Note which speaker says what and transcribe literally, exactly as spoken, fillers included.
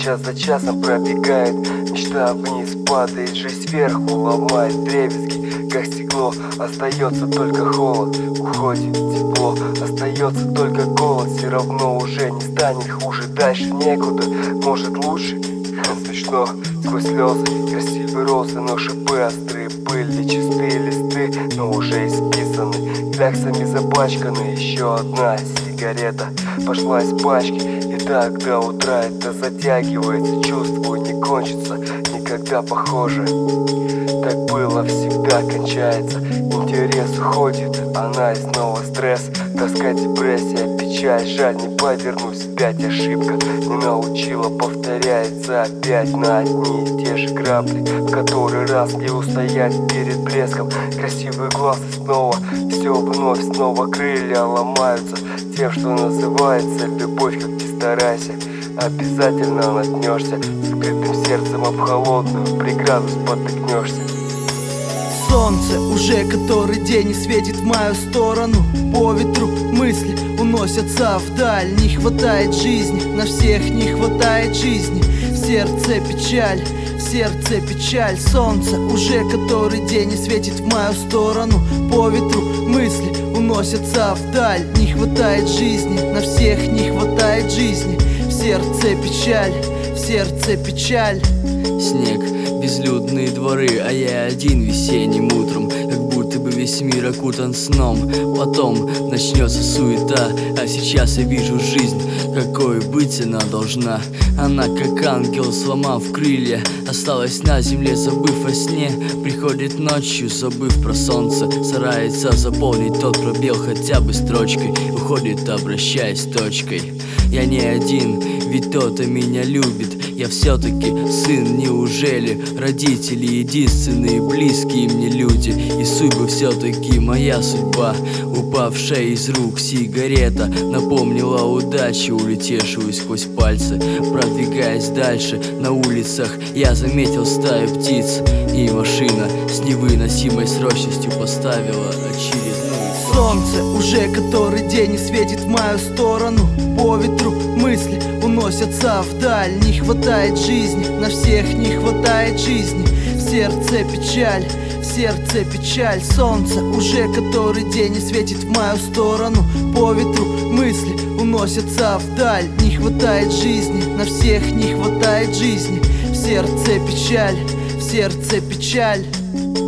Speaker 1: час за часом пробегает. Мечта вниз падает, жизнь сверху ломает дребезги, как стекло. Остается только холод, уходит тепло. Остается только голод, все равно уже не станет хуже. Дальше некуда, может лучше. Смешно, сквозь слезы, красивые розы, но шипы острые, пыли, чистые листы, но уже исписаны, кляксами запачканы. Еще одна сигарета пошла из пачки, и так до утра это затягивается. Чувствую, не кончится никогда, похоже. Так было всегда, кончается. Интерес уходит, она и снова стресс, тоска, депрессия, печаль. Жаль, не повернусь опять, ошибка не научила, повторяется опять на одни и те же грабли. В который раз не устоять перед блеском красивые глаза снова. Все вновь, снова крылья ломаются тем, что называется любовь. Как ни старайся, обязательно наткнешься с открытым сердцем об холодную преграду, спотыкнешься.
Speaker 2: Солнце уже который день не светит в мою сторону. По ветру мысли уносятся вдаль. Не хватает жизни, на всех не хватает жизни. В сердце печаль, в сердце печаль. Солнце уже который день не светит в мою сторону. По ветру мысли уносятся вдаль. Не хватает жизни, на всех не хватает жизни. В сердце печаль, в сердце печаль.
Speaker 3: Снег, безлюдные дворы, а я один весенним утром, как будто бы весь мир окутан сном. Потом начнется суета, а сейчас я вижу жизнь, какой быть она должна. Она как ангел, сломав крылья, осталась на земле, забыв о сне. Приходит ночью, забыв про солнце, старается заполнить тот пробел хотя бы строчкой. Уходит, обращаясь точкой. Я не один, ведь кто-то меня любит. Я все-таки сын, неужели? Родители единственные близкие мне люди. И судьба все-таки моя судьба. Упавшая из рук сигарета напомнила удачу, улетевшую сквозь пальцы. Продвигаясь дальше на улицах, я заметил стаю птиц. И машина с невыносимой срочностью поставила очередную.
Speaker 2: Солнце уже который день не светит в мою сторону. По ветру мысли уносятся вдаль. Не хватает жизни, на всех не хватает жизни. В сердце печаль, в сердце печаль. Солнце уже который день не светит в мою сторону. По ветру мысли уносятся вдаль. Не хватает жизни, на всех не хватает жизни. В сердце печаль, в сердце печаль.